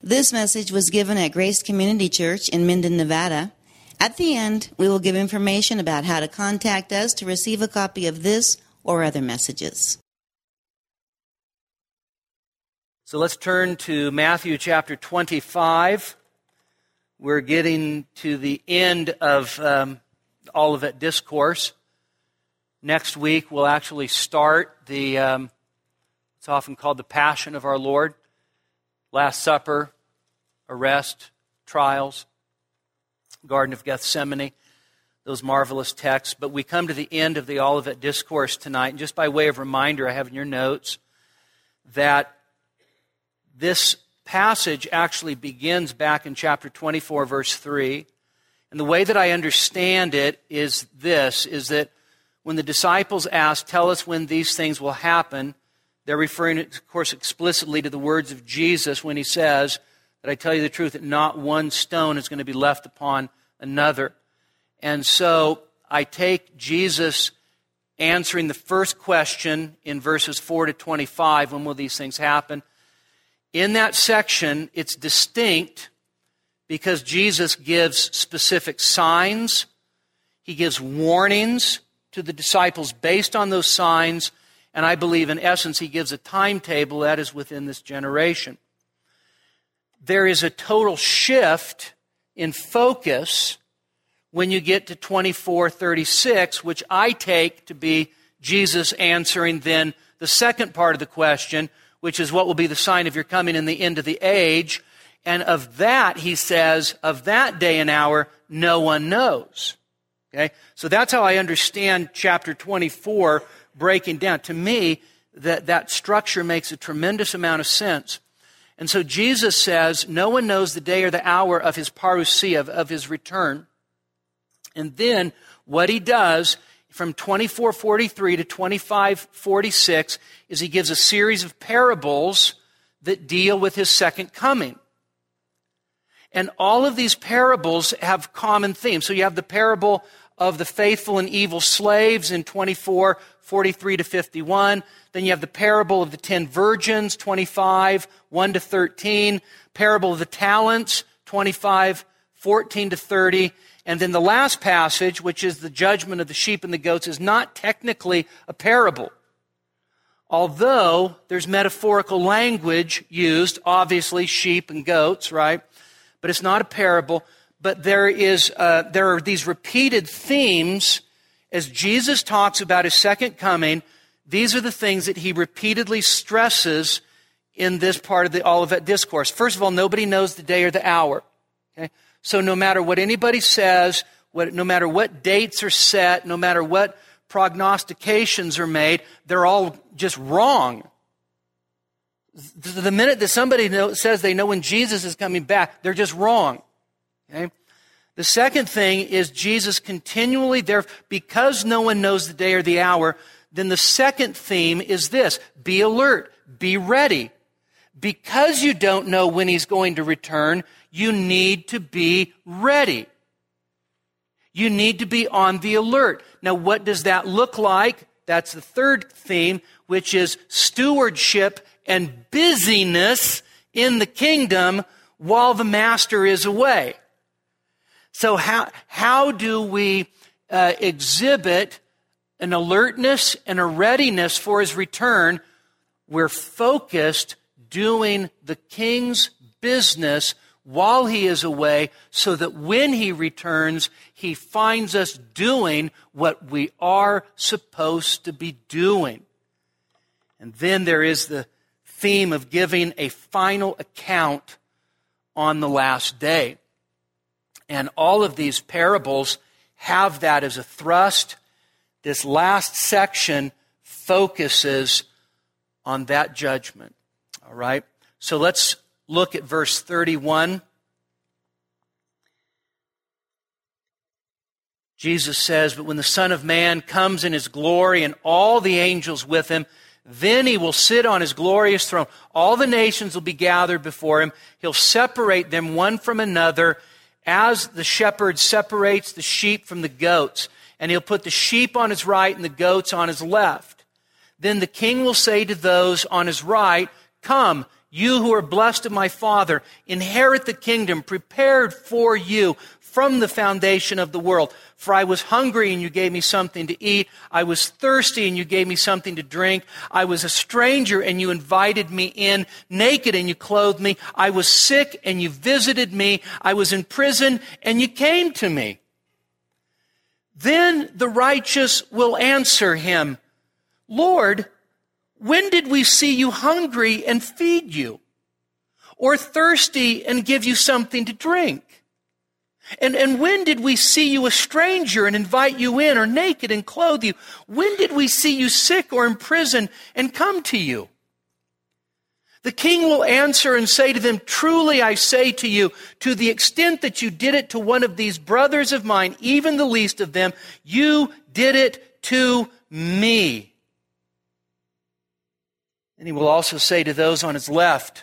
This message was given at Grace Community Church in Minden, Nevada. At the end, we will give information about how to contact us to receive a copy of this or other messages. So let's turn to Matthew chapter 25. We're getting to the end of Olivet Discourse. Next week, we'll actually start it's often called the Passion of our Lord. Last Supper, arrest, trials, Garden of Gethsemane, those marvelous texts. But we come to the end of the Olivet Discourse tonight. And just by way of reminder, I have in your notes that this passage actually begins back in chapter 24, verse 3. And the way that I understand it is this, is that when the disciples ask, tell us when these things will happen, they're referring, of course, explicitly to the words of Jesus when he says that I tell you the truth, that not one stone is going to be left upon another. And so I take Jesus answering the first question in verses 4 to 25, when will these things happen? In that section, it's distinct because Jesus gives specific signs. He gives warnings to the disciples based on those signs. And I believe, in essence, he gives a timetable that is within this generation. There is a total shift in focus when you get to 24:36, which I take to be Jesus answering then the second part of the question, which is what will be the sign of your coming in the end of the age. And of that, he says, of that day and hour, no one knows. Okay? So that's how I understand chapter 24 breaking down. To me, that structure makes a tremendous amount of sense. And so Jesus says, no one knows the day or the hour of his parousia, of his return. And then what he does from 24:43 to 25:46 is he gives a series of parables that deal with his second coming. And all of these parables have common themes. So you have the parable of the faithful and evil slaves in 24:43 to 51. Then you have the parable of the 10 virgins, 25:1 to 13. Parable of the talents, 25:14 to 30. And then the last passage, which is the judgment of the sheep and the goats, is not technically a parable. Although there's metaphorical language used, obviously sheep and goats, right? But it's not a parable. But there are these repeated themes as Jesus talks about his second coming. These are the things that he repeatedly stresses in this part of the Olivet Discourse. First of all, nobody knows the day or the hour. Okay? So no matter what anybody says, no matter what dates are set, no matter what prognostications are made, they're all just wrong. The minute that somebody says they know when Jesus is coming back, they're just wrong. Okay? The second thing is Jesus continually there, because no one knows the day or the hour, then the second theme is this: be alert, be ready. Because you don't know when he's going to return, you need to be ready. You need to be on the alert. Now, what does that look like? That's the third theme, which is stewardship and busyness in the kingdom while the master is away. So how do we exhibit an alertness and a readiness for his return? We're focused doing the king's business while he is away, so that when he returns, he finds us doing what we are supposed to be doing. And then there is the theme of giving a final account on the last day. And all of these parables have that as a thrust. This last section focuses on that judgment. All right? So let's look at verse 31. Jesus says, "But when the Son of Man comes in his glory and all the angels with him, then he will sit on his glorious throne. All the nations will be gathered before him. He'll separate them one from another, as the shepherd separates the sheep from the goats. And he'll put the sheep on his right and the goats on his left. Then the king will say to those on his right, 'Come, You who are blessed of my Father, inherit the kingdom prepared for you from the foundation of the world. For I was hungry, and you gave me something to eat. I was thirsty, and you gave me something to drink. I was a stranger, and you invited me in. Naked, and you clothed me. I was sick, and you visited me. I was in prison, and you came to me. Then the righteous will answer him, Lord, when did we see you hungry and feed you, or thirsty and give you something to drink? And when did we see you a stranger and invite you in, or naked and clothe you? When did we see you sick or in prison and come to you? The king will answer and say to them, truly I say to you, to the extent that you did it to one of these brothers of mine, even the least of them, you did it to me. And he will also say to those on his left,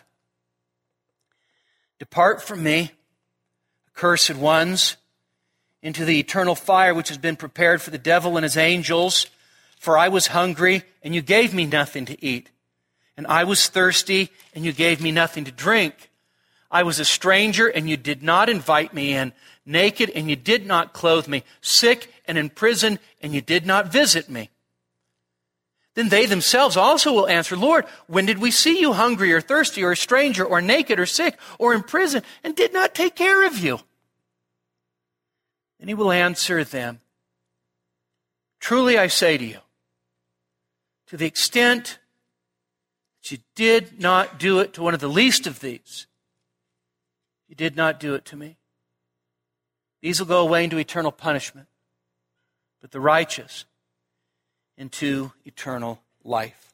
depart from me, accursed ones, into the eternal fire which has been prepared for the devil and his angels. For I was hungry, and you gave me nothing to eat. And I was thirsty, and you gave me nothing to drink. I was a stranger, and you did not invite me in. Naked, and you did not clothe me. Sick and in prison, and you did not visit me. Then they themselves also will answer, Lord, when did we see you hungry or thirsty or a stranger or naked or sick or in prison and did not take care of you? And he will answer them, truly I say to you, to the extent that you did not do it to one of the least of these, you did not do it to me. These will go away into eternal punishment, but the righteous into eternal life.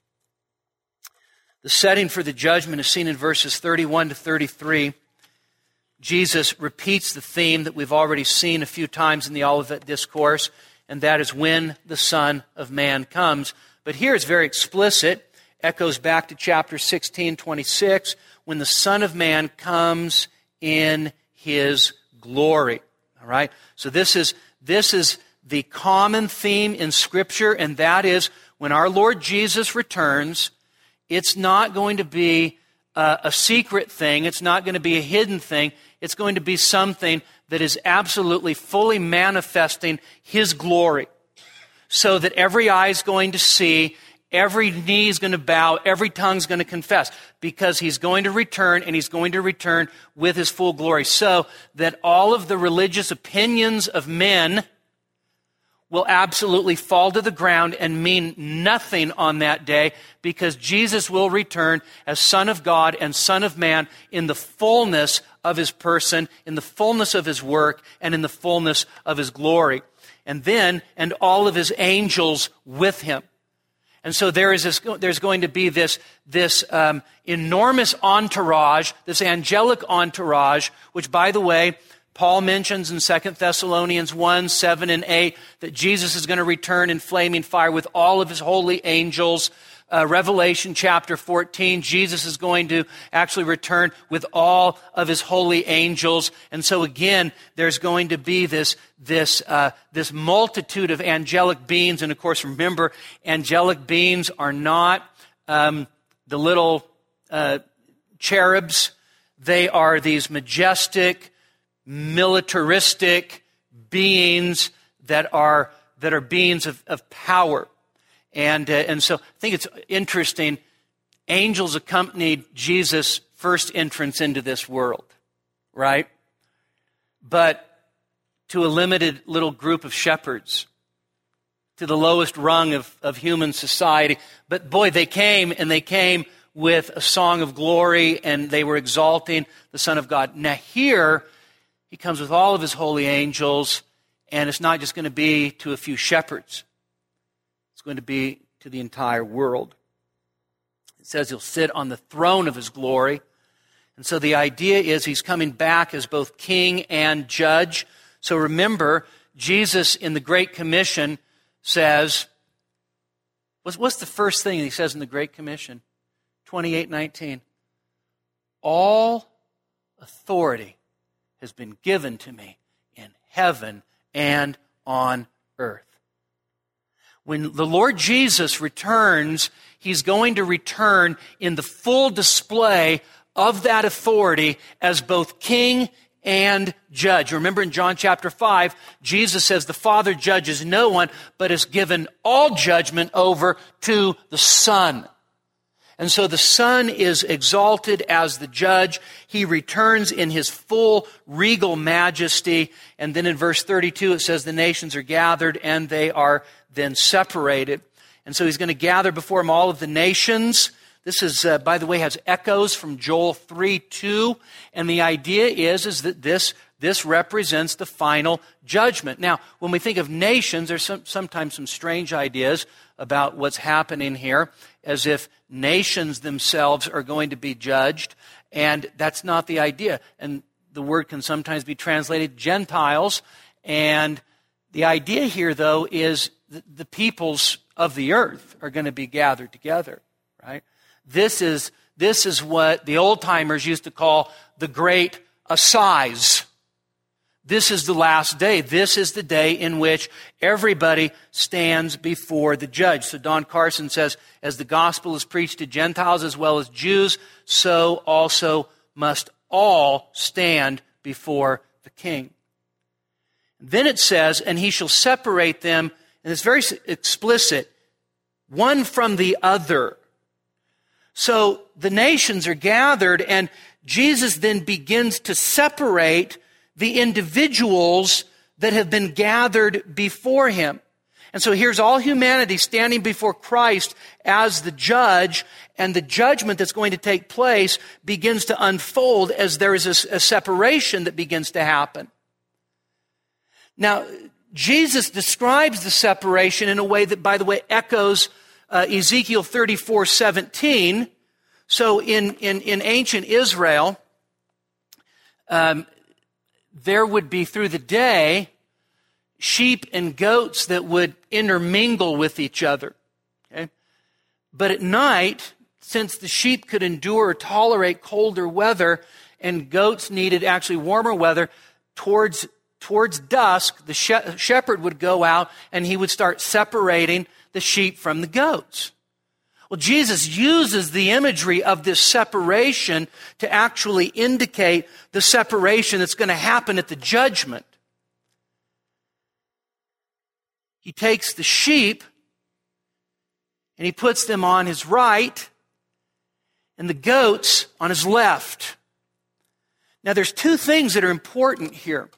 The setting for the judgment is seen in verses 31 to 33. Jesus repeats the theme that we've already seen a few times in the Olivet Discourse, and that is when the Son of Man comes. But here it's very explicit, echoes back to chapter 16:26, when the Son of Man comes in His glory. All right? So this is the common theme in Scripture, and that is when our Lord Jesus returns, it's not going to be a secret thing. It's not going to be a hidden thing. It's going to be something that is absolutely fully manifesting His glory, so that every eye is going to see, every knee is going to bow, every tongue is going to confess, because He's going to return, and He's going to return with His full glory, so that all of the religious opinions of men will absolutely fall to the ground and mean nothing on that day, because Jesus will return as Son of God and Son of Man in the fullness of His person, in the fullness of His work, and in the fullness of His glory. And all of His angels with Him. And so there's going to be this enormous entourage, this angelic entourage, which, by the way, Paul mentions in 2 Thessalonians 1, 7 and 8 that Jesus is going to return in flaming fire with all of His holy angels. Revelation chapter 14, Jesus is going to actually return with all of His holy angels. And so again, there's going to be this multitude of angelic beings. And of course, remember, angelic beings are not the little cherubs. They are these majestic, militaristic beings that are beings of power. And so I think it's interesting. Angels accompanied Jesus' first entrance into this world, right? But to a limited little group of shepherds, to the lowest rung of human society. But boy, they came with a song of glory, and they were exalting the Son of God. Now here, He comes with all of His holy angels, and it's not just going to be to a few shepherds. It's going to be to the entire world. It says He'll sit on the throne of His glory. And so the idea is He's coming back as both king and judge. So remember, Jesus in the Great Commission says, what's the first thing He says in the Great Commission? 28:19. All authority has been given to me in heaven and on earth. When the Lord Jesus returns, he's going to return in the full display of that authority as both king and judge. Remember in John chapter 5, Jesus says the Father judges no one, but has given all judgment over to the Son. And so the Son is exalted as the judge. He returns in his full regal majesty. And then in verse 32, it says the nations are gathered and they are then separated. And so he's going to gather before him all of the nations. This is, by the way, has echoes from Joel 3:2. And the idea is that this represents the final judgment. Now, when we think of nations, there's sometimes some strange ideas about what's happening here, as if nations themselves are going to be judged. And that's not the idea. And the word can sometimes be translated Gentiles. And the idea here, though, is the peoples of the earth are going to be gathered together, right? This is what the old-timers used to call the great assize. This is the last day. This is the day in which everybody stands before the judge. So Don Carson says, as the gospel is preached to Gentiles as well as Jews, so also must all stand before the king. Then it says, and he shall separate them, and it's very explicit, one from the other. So the nations are gathered, and Jesus then begins to separate the individuals that have been gathered before him. And so here's all humanity standing before Christ as the judge, and the judgment that's going to take place begins to unfold as there is a separation that begins to happen. Now, Jesus describes the separation in a way that, by the way, echoes Ezekiel 34:17. So in ancient Israel, there would be through the day sheep and goats that would intermingle with each other. Okay? But at night, since the sheep could endure or tolerate colder weather and goats needed actually warmer weather, towards dusk, the shepherd would go out and he would start separating the sheep from the goats. Well, Jesus uses the imagery of this separation to actually indicate the separation that's going to happen at the judgment. He takes the sheep and he puts them on his right and the goats on his left. Now, there's two things that are important here.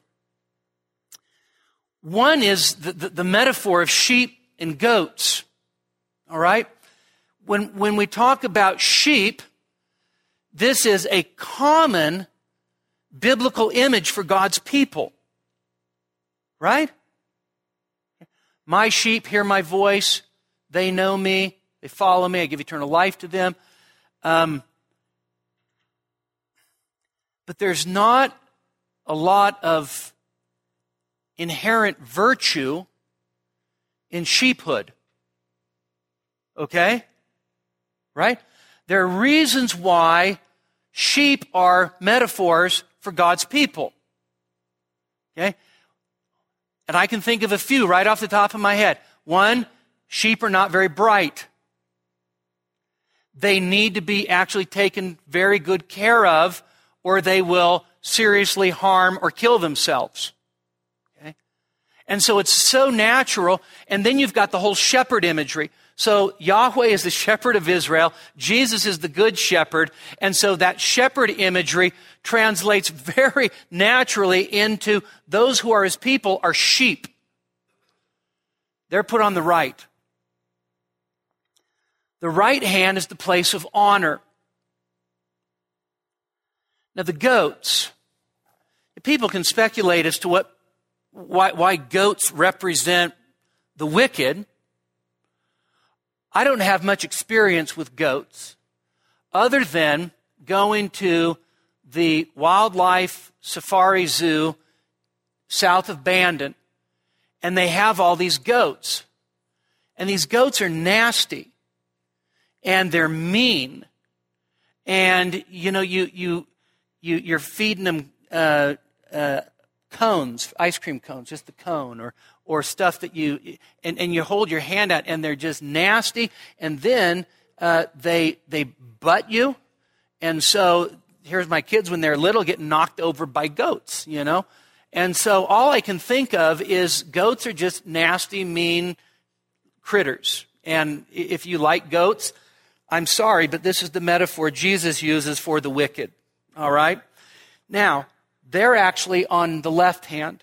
One is the metaphor of sheep and goats. All right? When we talk about sheep, this is a common biblical image for God's people. Right? My sheep hear my voice. They know me. They follow me. I give eternal life to them. But there's not a lot of inherent virtue in sheephood. Okay? Right? There are reasons why sheep are metaphors for God's people. Okay? And I can think of a few right off the top of my head. One, sheep are not very bright. They need to be actually taken very good care of, or they will seriously harm or kill themselves. Okay? And so it's so natural. And then you've got the whole shepherd imagery. So Yahweh is the shepherd of Israel. Jesus is the good shepherd. And so that shepherd imagery translates very naturally into those who are his people are sheep. They're put on the right. The right hand is the place of honor. Now the goats, people can speculate as to why goats represent the wicked. I don't have much experience with goats other than going to the wildlife safari zoo south of Bandon, and they have all these goats. And these goats are nasty, and they're mean. And, you know, you're feeding them cones, ice cream cones, just the cone, or stuff that and you hold your hand out and they're just nasty, and then they butt you. And so here's my kids when they're little getting knocked over by goats, And so all I can think of is goats are just nasty, mean critters. And if you like goats, I'm sorry, but this is the metaphor Jesus uses for the wicked. All right? Now, they're actually on the left hand.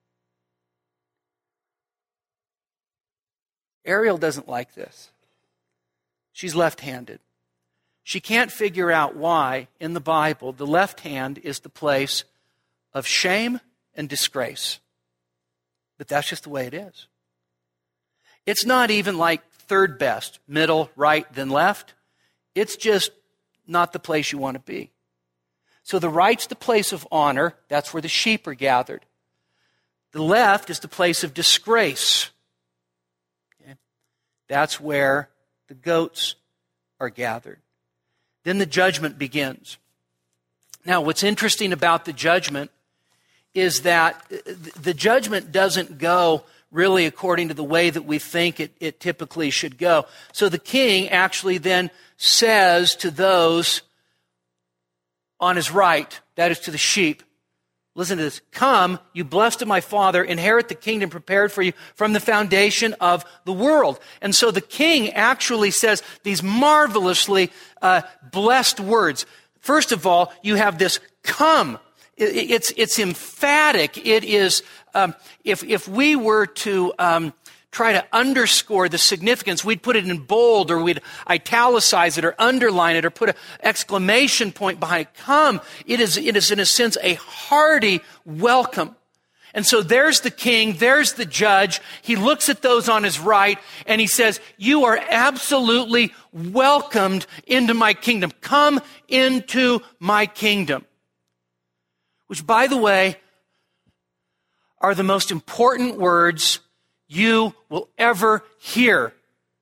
Ariel doesn't like this. She's left-handed. She can't figure out why, in the Bible, the left hand is the place of shame and disgrace. But that's just the way it is. It's not even like third best, middle, right, then left. It's just not the place you want to be. So the right's the place of honor. That's where the sheep are gathered. The left is the place of disgrace. Okay? That's where the goats are gathered. Then the judgment begins. Now, what's interesting about the judgment is that the judgment doesn't go really according to the way that we think it typically should go. So the king actually then says to those on his right, that is to the sheep, listen to this, "Come, you blessed of my Father, inherit the kingdom prepared for you from the foundation of the world." And so the king actually says these marvelously blessed words. First of all, you have this "come." It's emphatic. It is, if we were to try to underscore the significance, we'd put it in bold, or we'd italicize it, or underline it, or put an exclamation point behind it. Come. It is in a sense a hearty welcome. And so there's the king, there's the judge. He looks at those on his right and he says, "You are absolutely welcomed into my kingdom. Come into my kingdom." Which, by the way, are the most important words you will ever hear.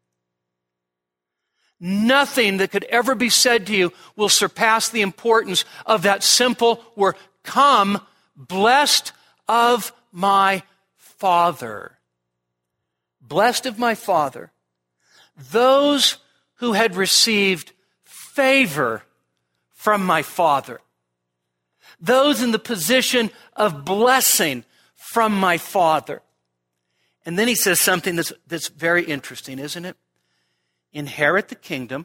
Nothing that could ever be said to you will surpass the importance of that simple word, "Come, blessed of my Father." Blessed of my Father. Those who had received favor from my Father. Those in the position of blessing from my Father. And then he says something that's very interesting, isn't it? Inherit the kingdom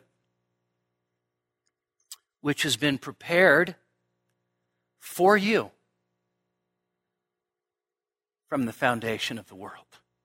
which has been prepared for you from the foundation of the world.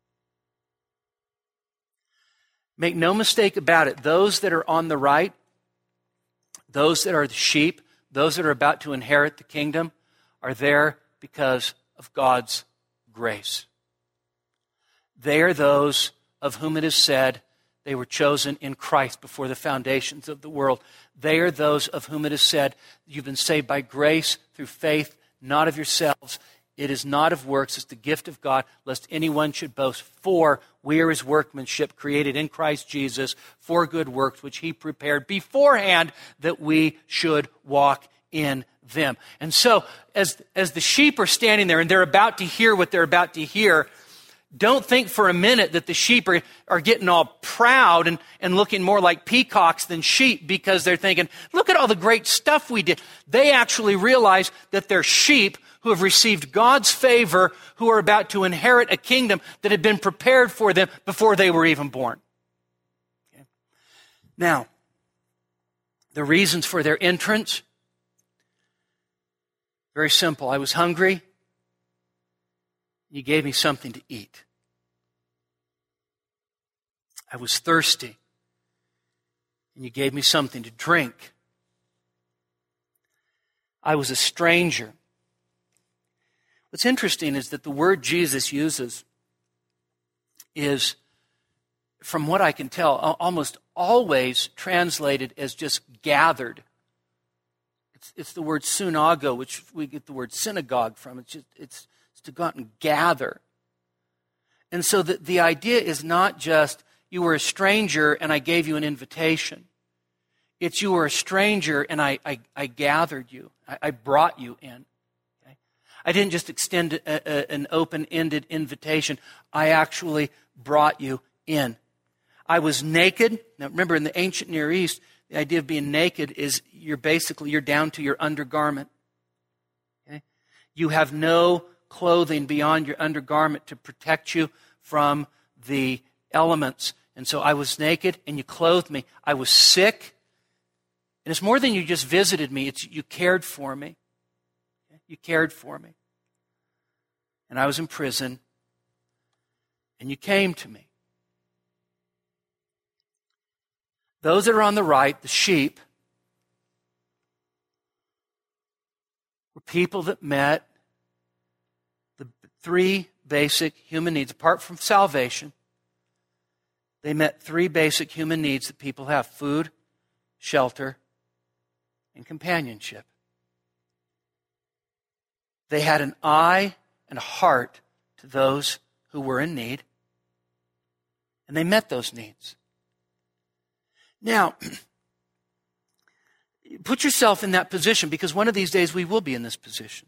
Make no mistake about it, those that are on the right, those that are the sheep, those that are about to inherit the kingdom, are there because of God's grace. They are those of whom it is said they were chosen in Christ before the foundations of the world. They are those of whom it is said, you've been saved by grace through faith, not of yourselves. It is not of works, it's the gift of God, lest anyone should boast. For we are his workmanship, created in Christ Jesus for good works, which he prepared beforehand that we should walk in them. And so, as the sheep are standing there and they're about to hear what they're about to hear, don't think for a minute that the sheep are getting all proud and looking more like peacocks than sheep because they're thinking, look at all the great stuff we did. They actually realize that they're sheep who have received God's favor, who are about to inherit a kingdom that had been prepared for them before they were even born. Okay. Now, the reasons for their entrance, very simple. I was hungry. You gave me something to eat. I was thirsty, and you gave me something to drink. I was a stranger. What's interesting is that the word Jesus uses is, from what I can tell, almost always translated as just gathered. It's the word synago, which we get the word synagogue from. It's to go out and gather. And so the idea is not just you were a stranger and I gave you an invitation. It's you were a stranger and I gathered you. I brought you in. Okay? I didn't just extend an open-ended invitation. I actually brought you in. I was naked. Now remember, in the ancient Near East, the idea of being naked is you're down to your undergarment. Okay? You have no clothing beyond your undergarment to protect you from the elements. And so I was naked and you clothed me. I was sick. And it's more than you just visited me. It's you cared for me. You cared for me. And I was in prison. And you came to me. Those that are on the right, the sheep, were people that met the three basic human needs. Apart from salvation, they met three basic human needs that people have: food, shelter, and companionship. They had an eye and a heart to those who were in need, and they met those needs. Now, put yourself in that position, because one of these days we will be in this position.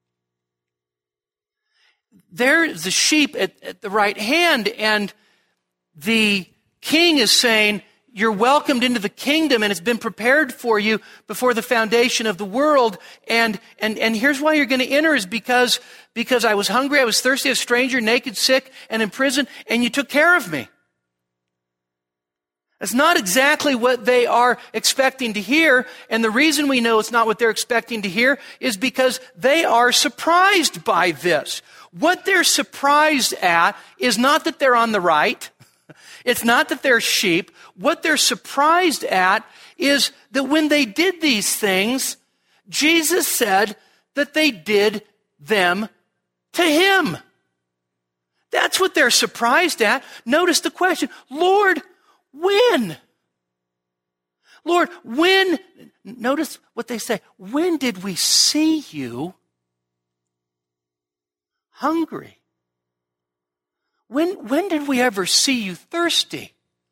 There's the sheep at the right hand, and the king is saying, you're welcomed into the kingdom, and it's been prepared for you before the foundation of the world. And here's why you're going to enter, is because I was hungry, I was thirsty, a stranger, naked, sick, and in prison, and you took care of me. That's not exactly what they are expecting to hear. And the reason we know it's not what they're expecting to hear is because they are surprised by this. What they're surprised at is not that they're on the right. It's not that they're sheep. What they're surprised at is that when they did these things, Jesus said that they did them to him. That's what they're surprised at. Notice the question, Lord, when? Lord, when? Notice what they say. When did we see you hungry? When did we ever see you thirsty?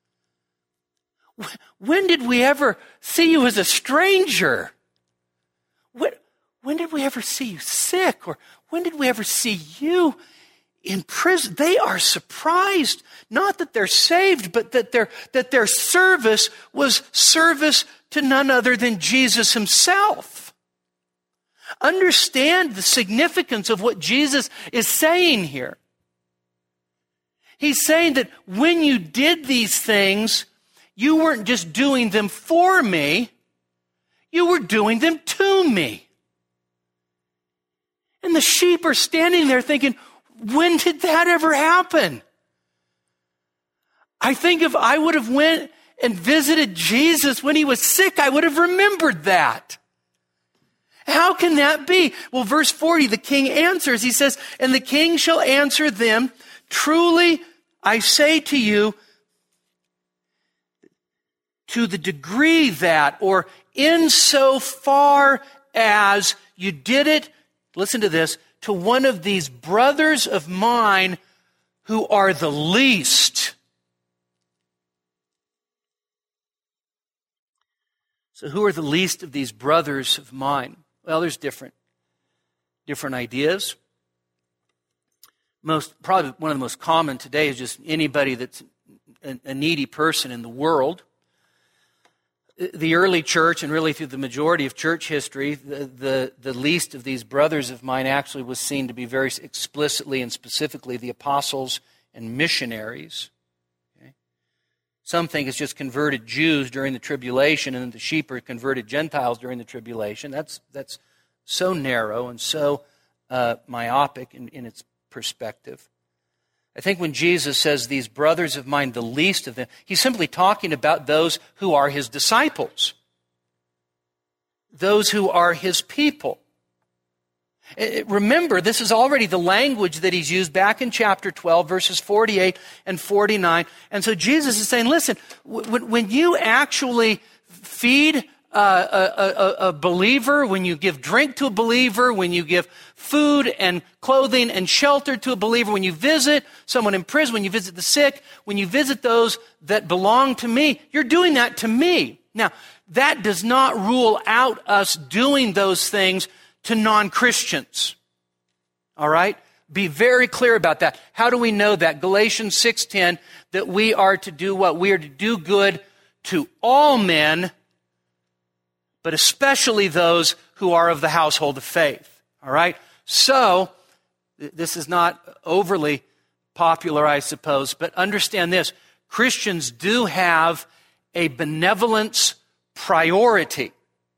When did we ever see you as a stranger? When did we ever see you sick? Or when did we ever see you in prison? They are surprised, not that they're saved, but that their service was service to none other than Jesus himself. Understand the significance of what Jesus is saying here. He's saying that when you did these things, you weren't just doing them for me, you were doing them to me. And the sheep are standing there thinking, when did that ever happen? I think if I would have went and visited Jesus when he was sick, I would have remembered that. How can that be? Well, verse 40, the king answers. He says, and the king shall answer them, truly, I say to you, to the degree that, or insofar as you did it, listen to this, to one of these brothers of mine who are the least. So who are the least of these brothers of mine? Well, there's different ideas. Probably one of the most common today is just anybody that's a needy person in the world. The early church, and really through the majority of church history, the least of these brothers of mine actually was seen to be very explicitly and specifically the apostles and missionaries. Okay? Some think it's just converted Jews during the tribulation, and the sheep are converted Gentiles during the tribulation. That's so narrow and so myopic in its perspective. I think when Jesus says these brothers of mine, the least of them, he's simply talking about those who are his disciples, those who are his people. Remember, this is already the language that he's used back in chapter 12, verses 48 and 49. And so Jesus is saying, listen, when you actually feed a believer, when you give drink to a believer, when you give food and clothing and shelter to a believer, when you visit someone in prison, when you visit the sick, when you visit those that belong to me, you're doing that to me. Now, that does not rule out us doing those things to non-Christians. All right? Be very clear about that. How do we know that? Galatians 6:10, that we are to do what? We are to do good to all men, but especially those who are of the household of faith. All right? So, this is not overly popular, I suppose, but understand this. Christians do have a benevolence priority.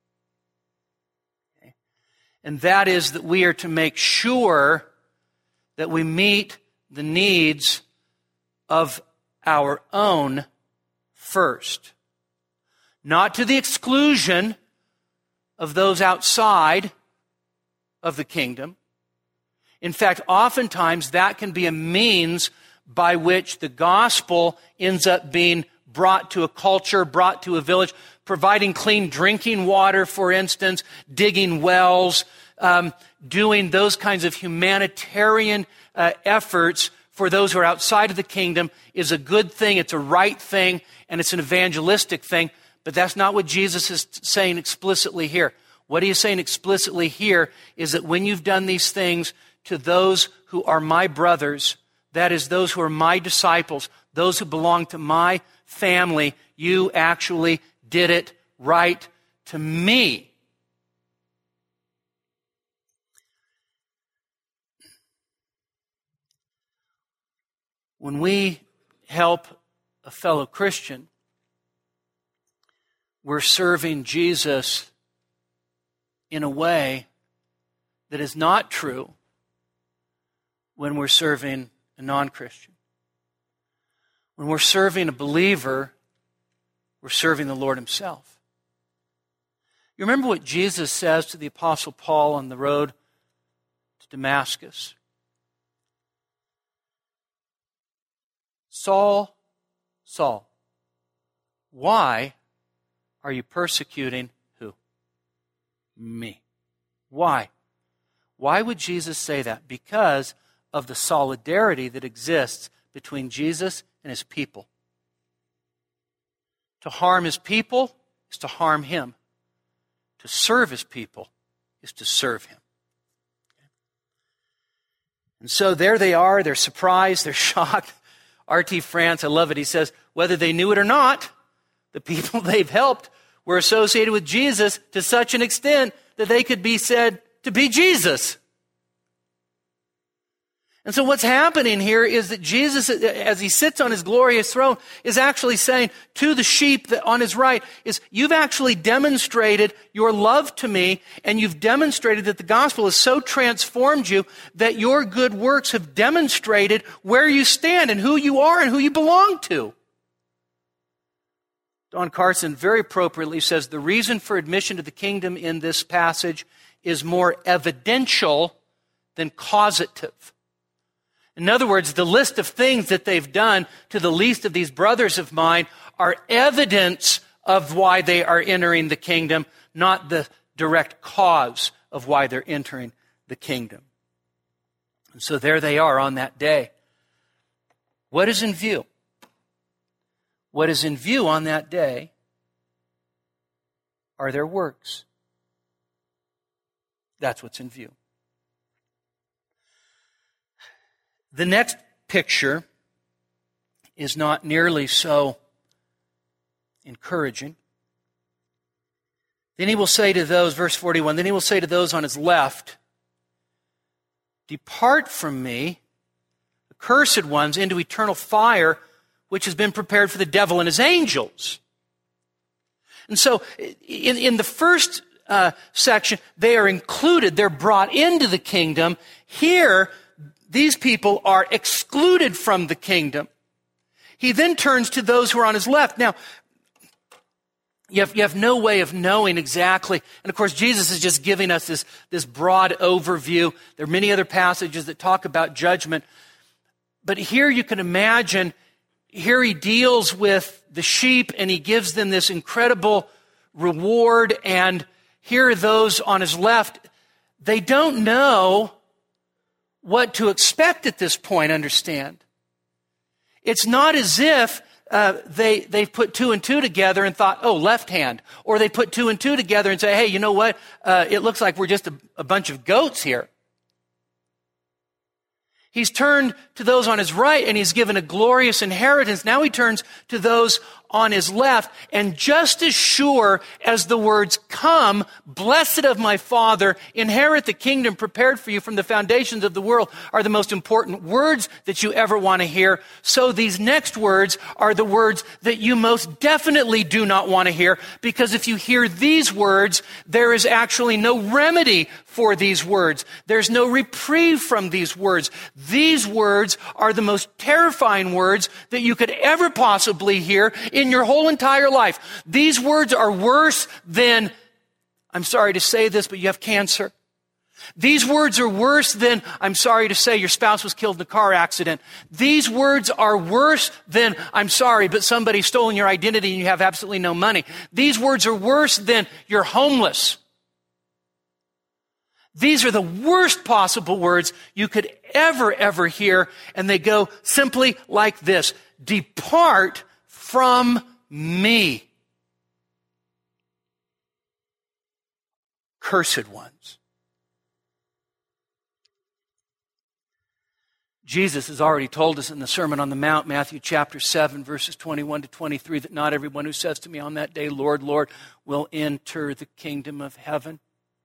Okay? And that is that we are to make sure that we meet the needs of our own first. Not to the exclusion of those outside of the kingdom. In fact, oftentimes that can be a means by which the gospel ends up being brought to a culture, brought to a village, providing clean drinking water, for instance, digging wells, doing those kinds of humanitarian efforts for those who are outside of the kingdom is a good thing, it's a right thing, and it's an evangelistic thing. But that's not what Jesus is saying explicitly here. What he is saying explicitly here is that when you've done these things to those who are my brothers, that is, those who are my disciples, those who belong to my family, you actually did it right to me. When we help a fellow Christian, we're serving Jesus in a way that is not true when we're serving a non-Christian. When we're serving a believer, we're serving the Lord himself. You remember what Jesus says to the Apostle Paul on the road to Damascus? Saul, Saul, why are you persecuting who? Me. Why? Why would Jesus say that? Because of the solidarity that exists between Jesus and his people. To harm his people is to harm him. To serve his people is to serve him. And so there they are, they're surprised, they're shocked. R.T. France, I love it, he says, whether they knew it or not, the people they've helped were associated with Jesus to such an extent that they could be said to be Jesus. And so what's happening here is that Jesus, as he sits on his glorious throne, is actually saying to the sheep that on his right is, you've actually demonstrated your love to me, and you've demonstrated that the gospel has so transformed you that your good works have demonstrated where you stand and who you are and who you belong to. Don Carson very appropriately says the reason for admission to the kingdom in this passage is more evidential than causative. In other words, the list of things that they've done to the least of these brothers of mine are evidence of why they are entering the kingdom, not the direct cause of why they're entering the kingdom. And so there they are on that day. What is in view? What is in view on that day are their works. That's what's in view. The next picture is not nearly so encouraging. Then he will say to those, verse 41, then he will say to those on his left, depart from me, accursed ones, into eternal fire, which has been prepared for the devil and his angels. And so, in the first section, they are included, they're brought into the kingdom. Here, these people are excluded from the kingdom. He then turns to those who are on his left. Now, you have no way of knowing exactly. And of course, Jesus is just giving us this broad overview. There are many other passages that talk about judgment. But here you can imagine, here he deals with the sheep and he gives them this incredible reward. And here are those on his left. They don't know what to expect at this point, understand. It's not as if they've put two and two together and thought, oh, left hand. Or they put two and two together and say, hey, you know what? It looks like we're just a bunch of goats here. He's turned to those on his right, and he's given a glorious inheritance. Now he turns to those on his left, and just as sure as the words, "Come, blessed of my Father, inherit the kingdom prepared for you from the foundations of the world," are the most important words that you ever want to hear, so these next words are the words that you most definitely do not want to hear, because if you hear these words, there is actually no remedy for these words. There's no reprieve from these words. These words are the most terrifying words that you could ever possibly hear in your whole entire life. These words are worse than, I'm sorry to say this, but you have cancer. These words are worse than, I'm sorry to say, your spouse was killed in a car accident. These words are worse than, I'm sorry, but somebody's stolen your identity and you have absolutely no money. These words are worse than, you're homeless. These are the worst possible words you could ever hear, and they go simply like this: "Depart from me, cursed ones." Jesus has already told us in the Sermon on the Mount, Matthew chapter 7, verses 21 to 23, that not everyone who says to me on that day, "Lord, Lord," will enter the kingdom of heaven.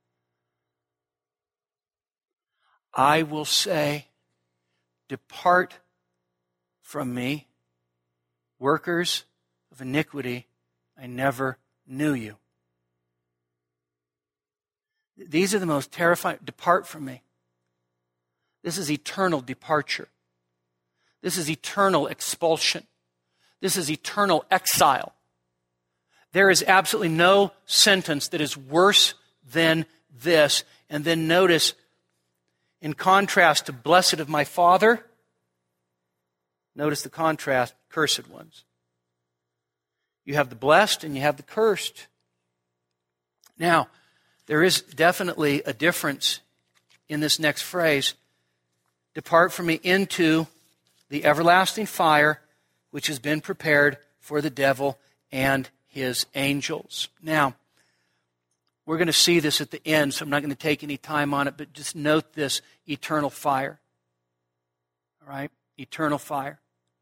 I will say, "Depart from me, workers of iniquity, I never knew you." These are the most terrifying. Depart from me. This is eternal departure. This is eternal expulsion. This is eternal exile. There is absolutely no sentence that is worse than this. And then notice, in contrast to "blessed of my Father," notice the contrast, "cursed ones." You have the blessed and you have the cursed. Now, there is definitely a difference in this next phrase. "Depart from me into the everlasting fire, which has been prepared for the devil and his angels." Now, we're going to see this at the end, so I'm not going to take any time on it, but just note this: eternal fire. All right? Eternal fire.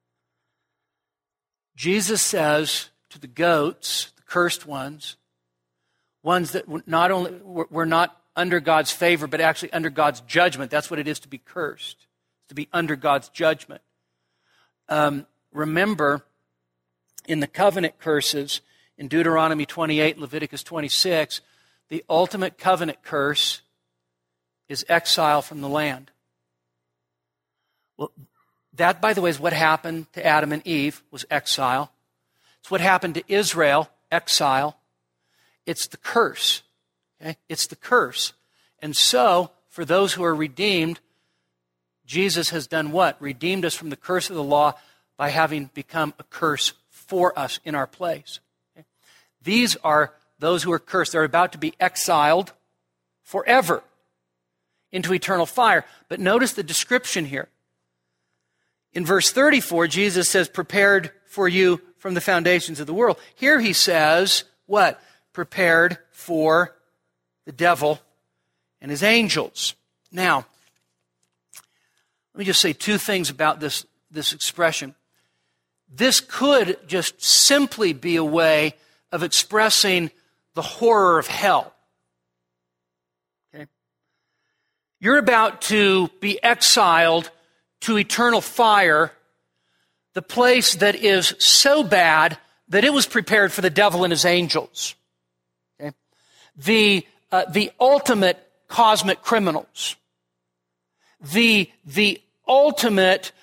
Jesus says to the goats, the cursed ones that not only were not under God's favor, but actually under God's judgment. That's what it is to be cursed, to be under God's judgment. Remember, in the covenant curses, in Deuteronomy 28, Leviticus 26, the ultimate covenant curse is exile from the land. Well, that, by the way, is what happened to Adam and Eve, was exile. It's what happened to Israel, exile. It's the curse. Okay? It's the curse. And so, for those who are redeemed, Jesus has done what? Redeemed us from the curse of the law by having become a curse for us in our place. Okay? These are those who are cursed. They're about to be exiled forever into eternal fire. But notice the description here. In verse 34, Jesus says, "Prepared for you from the foundations of the world." Here he says, what? Prepared for the devil and his angels. Now, let me just say two things about this expression. This could just simply be a way of expressing the horror of hell. Okay? You're about to be exiled to eternal fire, the place that is so bad that it was prepared for the devil and his angels. Okay? The ultimate cosmic criminals. The ultimate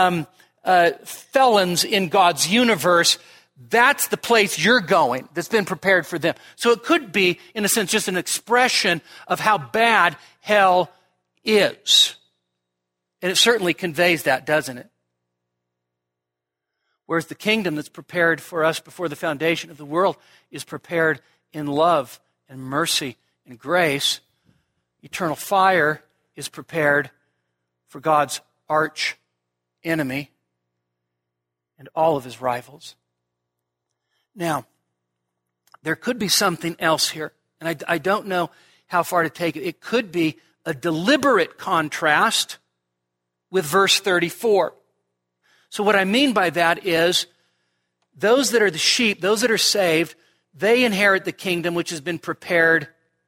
felons in God's universe. That's the place you're going that's been prepared for them. So it could be, in a sense, just an expression of how bad hell is. And it certainly conveys that, doesn't it? Whereas the kingdom that's prepared for us before the foundation of the world is prepared in love and mercy and grace. Eternal fire is prepared for God's arch enemy and all of his rivals. Now, there could be something else here, and I don't know how far to take it. It could be a deliberate contrast with verse 34. So what I mean by that is those that are the sheep, those that are saved, they inherit the kingdom which has been prepared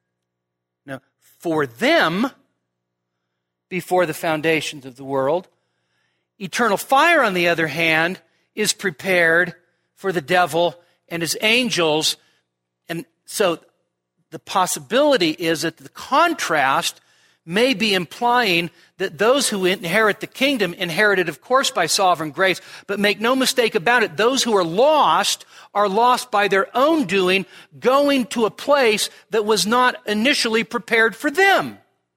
for them before the foundations of the world. Eternal fire, on the other hand, is prepared for the devil and his angels. And so the possibility is that the contrast may be implying that those who inherit the kingdom inherited, of course, by sovereign grace, but make no mistake about it, those who are lost by their own doing, going to a place that was not initially prepared for them.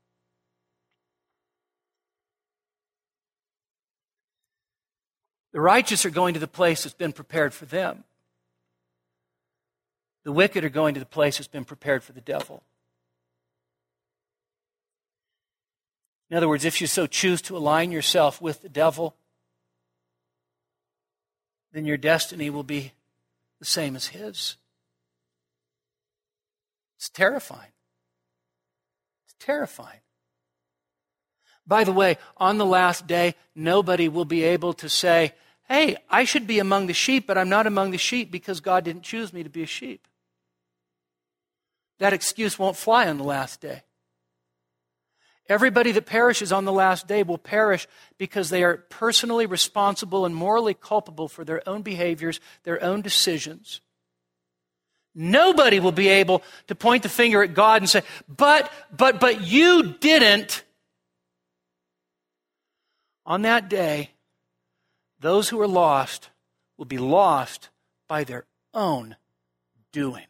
The righteous are going to the place that's been prepared for them. The wicked are going to the place that's been prepared for the devil. In other words, if you so choose to align yourself with the devil, then your destiny will be the same as his. It's terrifying. It's terrifying. By the way, on the last day, nobody will be able to say, hey, I should be among the sheep, but I'm not among the sheep because God didn't choose me to be a sheep. That excuse won't fly on the last day. Everybody that perishes on the last day will perish because they are personally responsible and morally culpable for their own behaviors, their own decisions. Nobody will be able to point the finger at God and say, but you didn't. On that day, those who are lost will be lost by their own doing.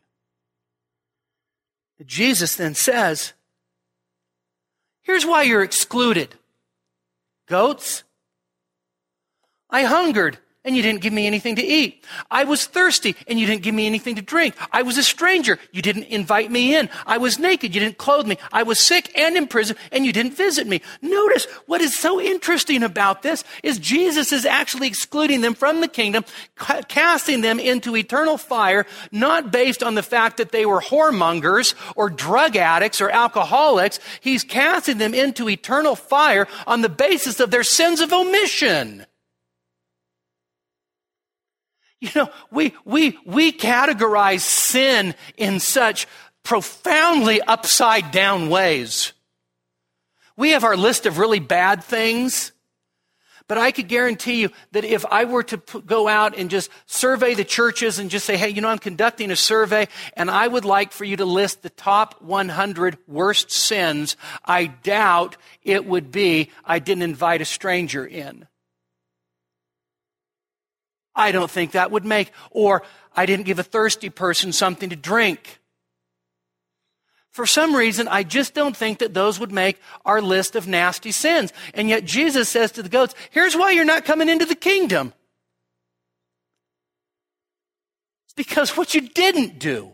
Jesus then says, here's why you're excluded. Goats, I hungered, and you didn't give me anything to eat. I was thirsty, and you didn't give me anything to drink. I was a stranger. You didn't invite me in. I was naked. You didn't clothe me. I was sick and in prison, and you didn't visit me. Notice what is so interesting about this is Jesus is actually excluding them from the kingdom, casting them into eternal fire, not based on the fact that they were whoremongers or drug addicts or alcoholics. He's casting them into eternal fire on the basis of their sins of omission. You know, we categorize sin in such profoundly upside down ways. We have our list of really bad things, but I could guarantee you that if I were to go out and just survey the churches and just say, hey, I'm conducting a survey and I would like for you to list the top 100 worst sins, I doubt it would be, I didn't invite a stranger in. I don't think that would make, or I didn't give a thirsty person something to drink. For some reason, I just don't think that those would make our list of nasty sins. And yet Jesus says to the goats, here's why you're not coming into the kingdom. It's because what you didn't do.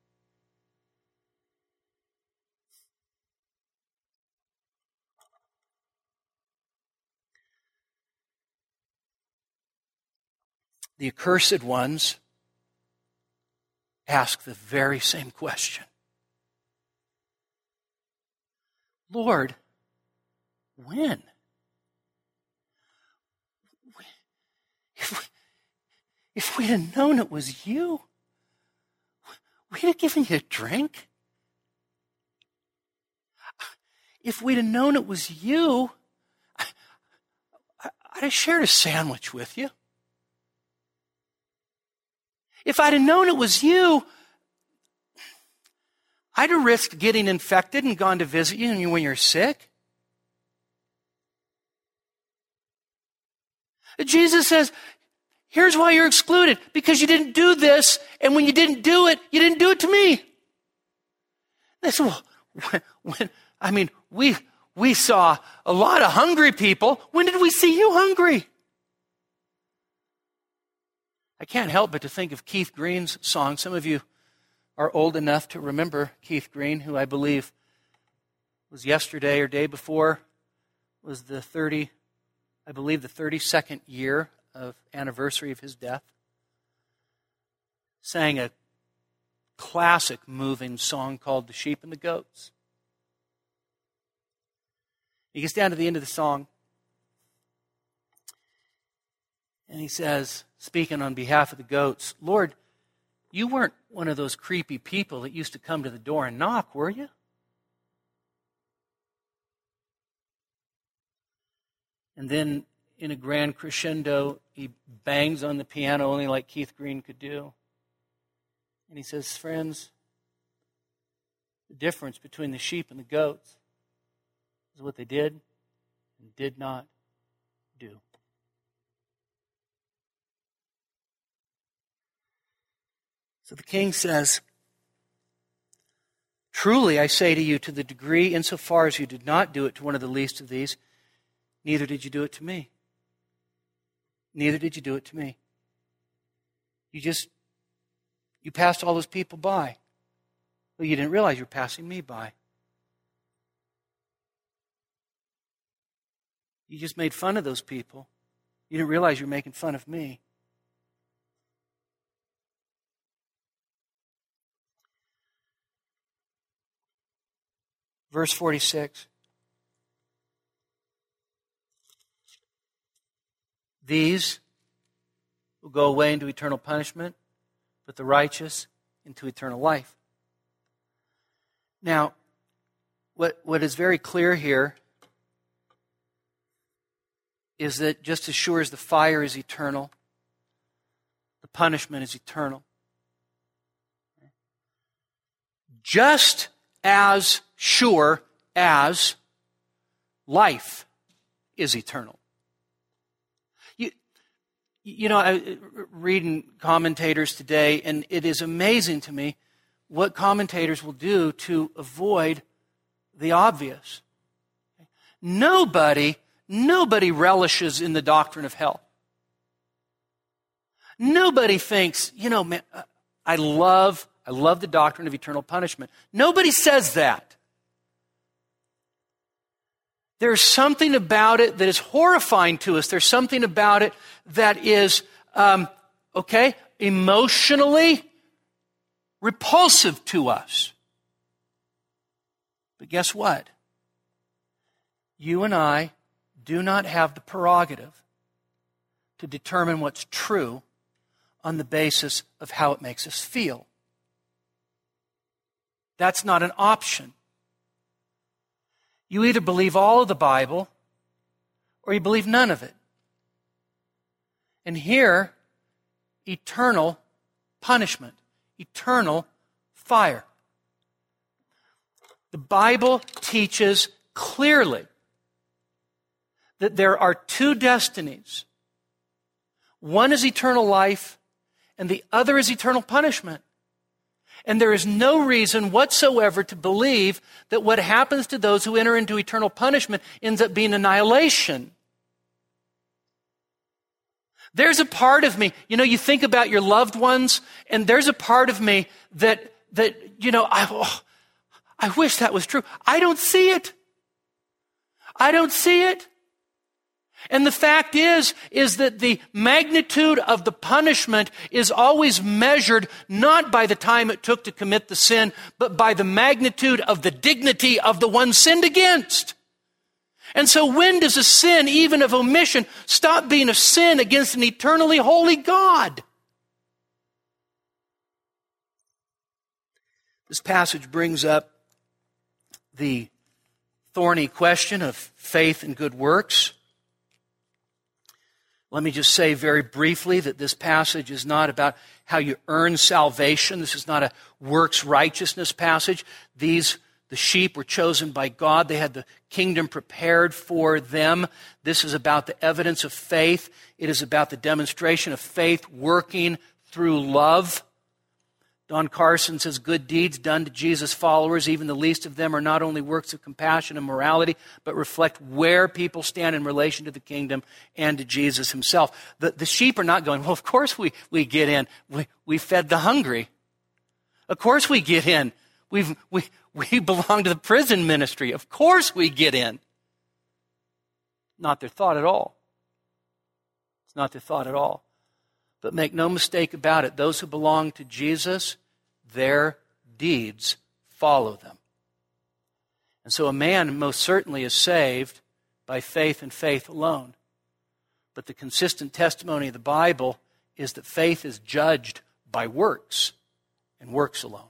The accursed ones ask the very same question. Lord, when? If we'd have known it was you, we'd have given you a drink. If we'd have known it was you, I'd have shared a sandwich with you. If I'd have known it was you, I'd have risked getting infected and gone to visit you when you're sick. Jesus says, here's why you're excluded. Because you didn't do this, and when you didn't do it, you didn't do it to me. They said, well, we saw a lot of hungry people. When did we see you hungry? I can't help but to think of Keith Green's song. Some of you are old enough to remember Keith Green, who I believe was yesterday or day before, was the 32nd year of anniversary of his death. Sang a classic moving song called The Sheep and the Goats. He gets down to the end of the song, And he says, speaking on behalf of the goats, Lord, you weren't one of those creepy people that used to come to the door and knock, were you? And then in a grand crescendo, he bangs on the piano only like Keith Green could do. And he says, friends, the difference between the sheep and the goats is what they did and did not do. So the king says, truly I say to you, to the degree insofar as you did not do it to one of the least of these, neither did you do it to me. Neither did you do it to me. You passed all those people by. Well, you didn't realize you were passing me by. You just made fun of those people. You didn't realize you were making fun of me. Verse 46. These will go away into eternal punishment, but the righteous into eternal life. Now, what is very clear here is that just as sure as the fire is eternal, the punishment is eternal. Just as sure as life is eternal. You know, I reading commentators today, and it is amazing to me what commentators will do to avoid the obvious. Nobody relishes in the doctrine of hell. Nobody thinks, man, I love the doctrine of eternal punishment. Nobody says that. There's something about it that is horrifying to us. There's something about it that is, emotionally repulsive to us. But guess what? You and I do not have the prerogative to determine what's true on the basis of how it makes us feel. That's not an option. You either believe all of the Bible or you believe none of it. And here, eternal punishment, eternal fire. The Bible teaches clearly that there are two destinies. One is eternal life, and the other is eternal punishment. And there is no reason whatsoever to believe that what happens to those who enter into eternal punishment ends up being annihilation. There's a part of me, you think about your loved ones, and there's a part of me that I wish that was true. I don't see it. I don't see it. And the fact is that the magnitude of the punishment is always measured not by the time it took to commit the sin, but by the magnitude of the dignity of the one sinned against. And so when does a sin, even of omission, stop being a sin against an eternally holy God? This passage brings up the thorny question of faith and good works. Let me just say very briefly that this passage is not about how you earn salvation. This is not a works righteousness passage. The sheep were chosen by God. They had the kingdom prepared for them. This is about the evidence of faith. It is about the demonstration of faith working through love. Don Carson says, good deeds done to Jesus' followers, even the least of them, are not only works of compassion and morality, but reflect where people stand in relation to the kingdom and to Jesus himself. The sheep are not going, well, of course we get in. We fed the hungry. Of course we get in. We belong to the prison ministry. Of course we get in. Not their thought at all. It's not their thought at all. But make no mistake about it, those who belong to Jesus, their deeds follow them. And so a man most certainly is saved by faith and faith alone. But the consistent testimony of the Bible is that faith is judged by works, and works alone.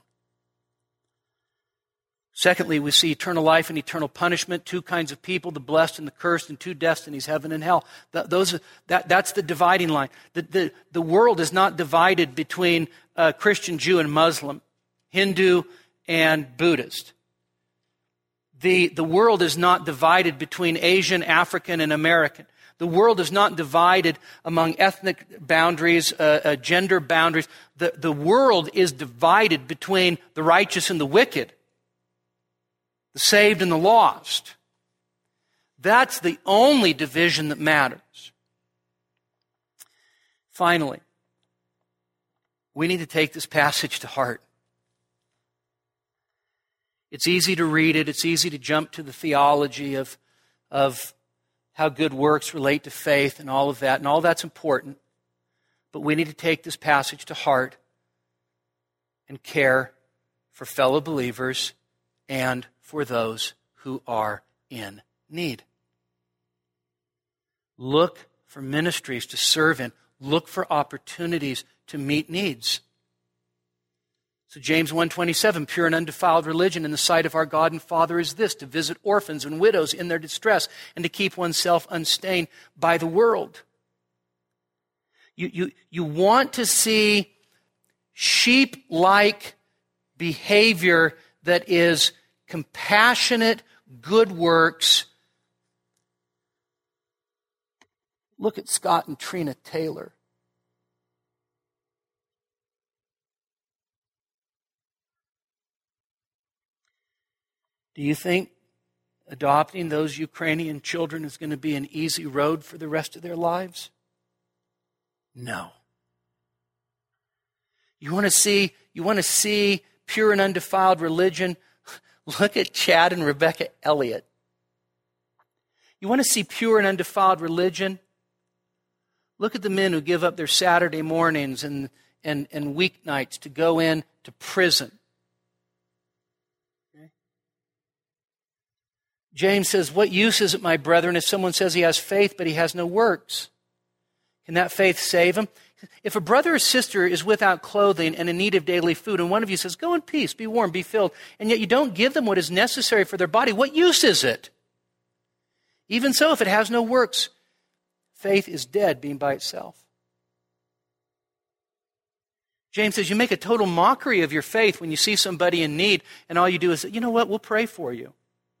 Secondly, we see eternal life and eternal punishment, two kinds of people, the blessed and the cursed, and two destinies, heaven and hell. That's the dividing line. The world is not divided between Christian, Jew, and Muslim, Hindu, and Buddhist. The world is not divided between Asian, African, and American. The world is not divided among ethnic boundaries, gender boundaries. The world is divided between the righteous and the wicked, the saved and the lost. That's the only division that matters. Finally, we need to take this passage to heart. It's easy to read it. It's easy to jump to the theology of how good works relate to faith and all of that. And all that's important. But we need to take this passage to heart and care for fellow believers and for those who are in need. Look for ministries to serve in. Look for opportunities to meet needs. So James 1:27, pure and undefiled religion in the sight of our God and Father is this, to visit orphans and widows in their distress and to keep oneself unstained by the world. You want to see sheep-like behavior that is compassionate, good works. Look at Scott and Trina Taylor. Do you think adopting those Ukrainian children is going to be an easy road for the rest of their lives? No. You want to see pure and undefiled religion? Look at Chad and Rebecca Elliott. You want to see pure and undefiled religion? Look at the men who give up their Saturday mornings and weeknights to go in to prison. Okay? James says, what use is it, my brethren, if someone says he has faith but he has no works? Can that faith save him? If a brother or sister is without clothing and in need of daily food, and one of you says, go in peace, be warm, be filled, and yet you don't give them what is necessary for their body, what use is it? Even so, if it has no works, faith is dead, being by itself. James says, you make a total mockery of your faith when you see somebody in need, and all you do is say, you know what, we'll pray for you.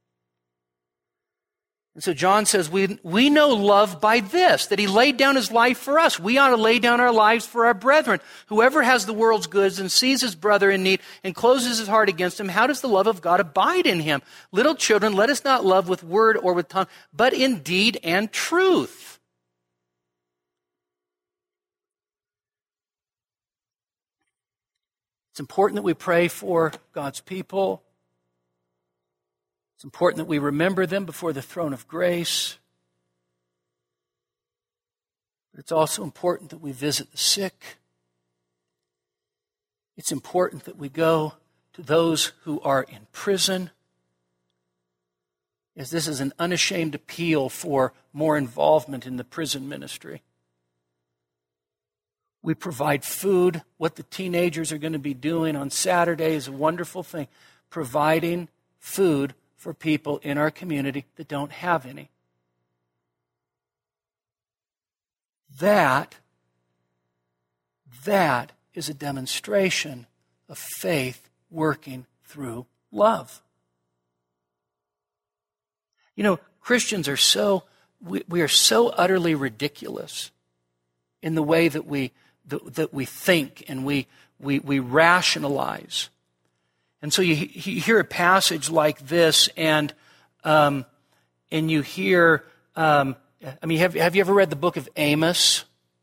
And so John says, we know love by this, that he laid down his life for us. We ought to lay down our lives for our brethren. Whoever has the world's goods and sees his brother in need and closes his heart against him, how does the love of God abide in him? Little children, let us not love with word or with tongue, but in deed and truth. It's important that we pray for God's people. It's important that we remember them before the throne of grace. But it's also important that we visit the sick. It's important that we go to those who are in prison, as this is an unashamed appeal for more involvement in the prison ministry. We provide food. What the teenagers are going to be doing on Saturday is a wonderful thing. Providing food for people in our community that don't have any. That is a demonstration of faith working through love. You know, Christians are we are so utterly ridiculous in the way that we think and we rationalize. And so you hear a passage like this, and you hear, have you ever read the book of Amos?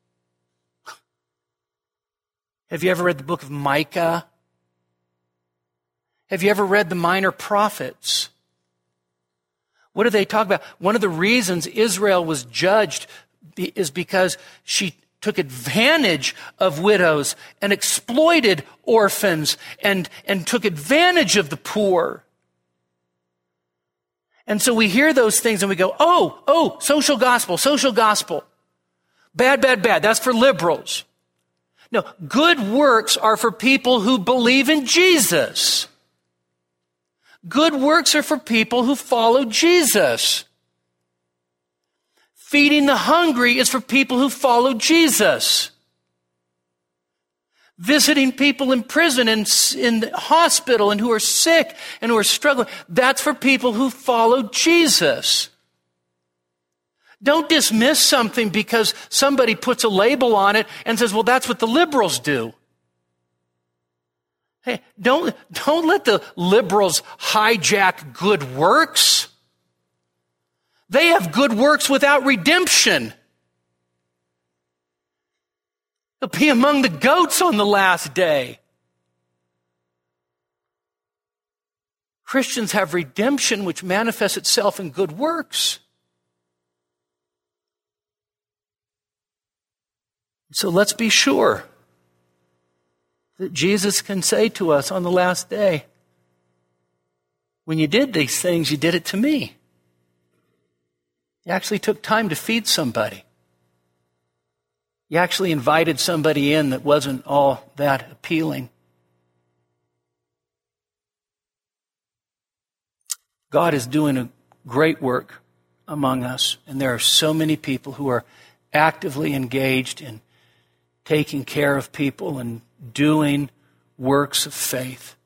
Have you ever read the book of Micah? Have you ever read the Minor Prophets? What do they talk about? One of the reasons Israel was judged is because she took advantage of widows and exploited orphans and took advantage of the poor. And so we hear those things and we go, oh, social gospel. Bad, bad, bad. That's for liberals. No, good works are for people who believe in Jesus. Good works are for people who follow Jesus. Feeding the hungry is for people who follow Jesus. Visiting people in prison and in the hospital and who are sick and who are struggling, that's for people who follow Jesus. Don't dismiss something because somebody puts a label on it and says, well, that's what the liberals do. Hey, don't let the liberals hijack good works. They have good works without redemption. They'll be among the goats on the last day. Christians have redemption which manifests itself in good works. So let's be sure that Jesus can say to us on the last day, when you did these things, you did it to me. You actually took time to feed somebody. You actually invited somebody in that wasn't all that appealing. God is doing a great work among us, and there are so many people who are actively engaged in taking care of people and doing works of faith.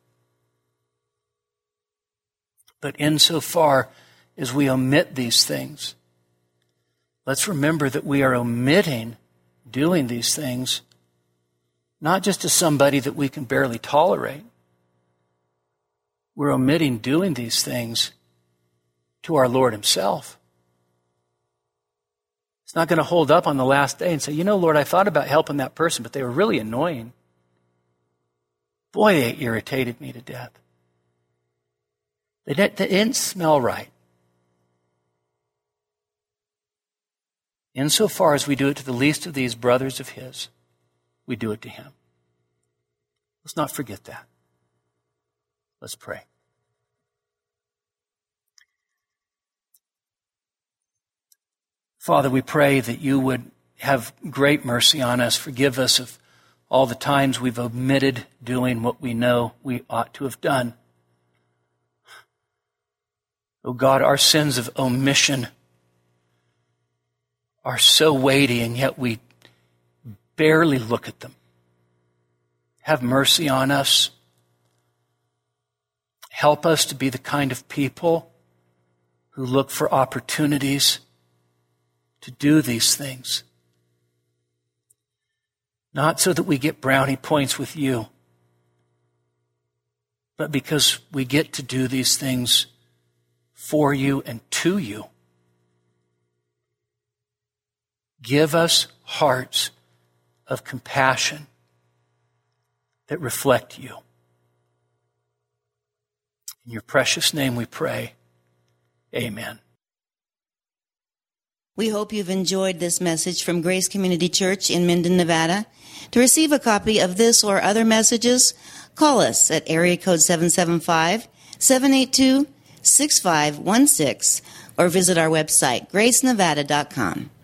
But insofar as we omit these things, let's remember that we are omitting doing these things not just to somebody that we can barely tolerate. We're omitting doing these things to our Lord Himself. It's not going to hold up on the last day and say, you know, Lord, I thought about helping that person, but they were really annoying. Boy, they irritated me to death. They didn't smell right. Insofar as we do it to the least of these brothers of His, we do it to Him. Let's not forget that. Let's pray. Father, we pray that you would have great mercy on us. Forgive us of all the times we've omitted doing what we know we ought to have done. Oh God, our sins of omission are so weighty, and yet we barely look at them. Have mercy on us. Help us to be the kind of people who look for opportunities to do these things. Not so that we get brownie points with you, but because we get to do these things for you and to you. Give us hearts of compassion that reflect you. In your precious name we pray. Amen. We hope you've enjoyed this message from Grace Community Church in Minden, Nevada. To receive a copy of this or other messages, call us at area code 775-782-6516 or visit our website, gracenevada.com.